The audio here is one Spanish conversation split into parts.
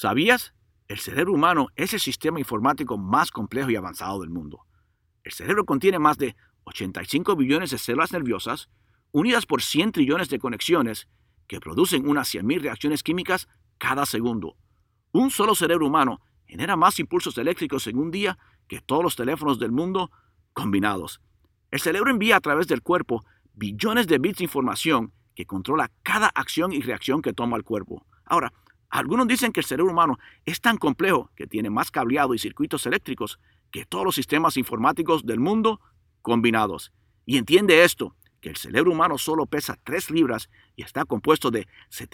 ¿Sabías? El cerebro humano es el sistema informático más complejo y avanzado del mundo. El cerebro contiene más de 85 billones de células nerviosas, unidas por 100 trillones de conexiones, que producen unas 100.000 reacciones químicas cada segundo. Un solo cerebro humano genera más impulsos eléctricos en un día que todos los teléfonos del mundo combinados. El cerebro envía a través del cuerpo billones de bits de información que controla cada acción y reacción que toma el cuerpo. Ahora, algunos dicen que el cerebro humano es tan complejo que tiene más cableado y circuitos eléctricos que todos los sistemas informáticos del mundo combinados. Y entiende esto, que el cerebro humano solo pesa 3 libras y está compuesto de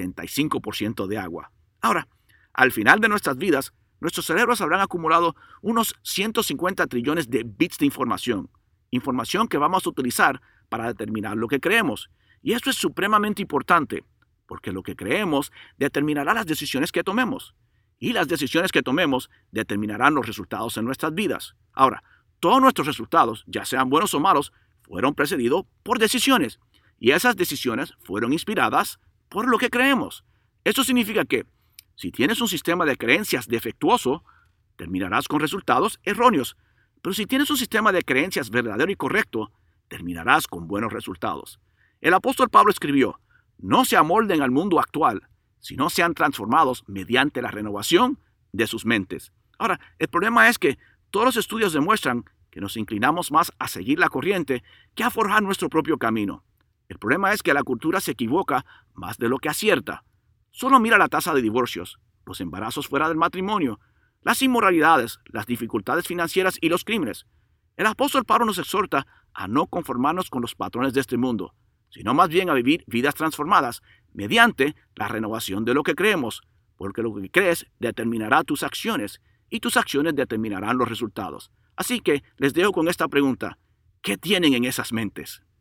75% de agua. Ahora, al final de nuestras vidas, nuestros cerebros habrán acumulado unos 150 trillones de bits de información que vamos a utilizar para determinar lo que creemos. Y esto es supremamente importante, porque lo que creemos determinará las decisiones que tomemos. Y las decisiones que tomemos determinarán los resultados en nuestras vidas. Ahora, todos nuestros resultados, ya sean buenos o malos, fueron precedidos por decisiones. Y esas decisiones fueron inspiradas por lo que creemos. Esto significa que, si tienes un sistema de creencias defectuoso, terminarás con resultados erróneos. Pero si tienes un sistema de creencias verdadero y correcto, terminarás con buenos resultados. El apóstol Pablo escribió: no se amolden al mundo actual, sino sean transformados mediante la renovación de sus mentes. Ahora, el problema es que todos los estudios demuestran que nos inclinamos más a seguir la corriente que a forjar nuestro propio camino. El problema es que la cultura se equivoca más de lo que acierta. Solo mira la tasa de divorcios, los embarazos fuera del matrimonio, las inmoralidades, las dificultades financieras y los crímenes. El apóstol Pablo nos exhorta a no conformarnos con los patrones de este mundo, sino más bien a vivir vidas transformadas mediante la renovación de lo que creemos, porque lo que crees determinará tus acciones y tus acciones determinarán los resultados. Así que les dejo con esta pregunta: ¿qué tienen en esas mentes?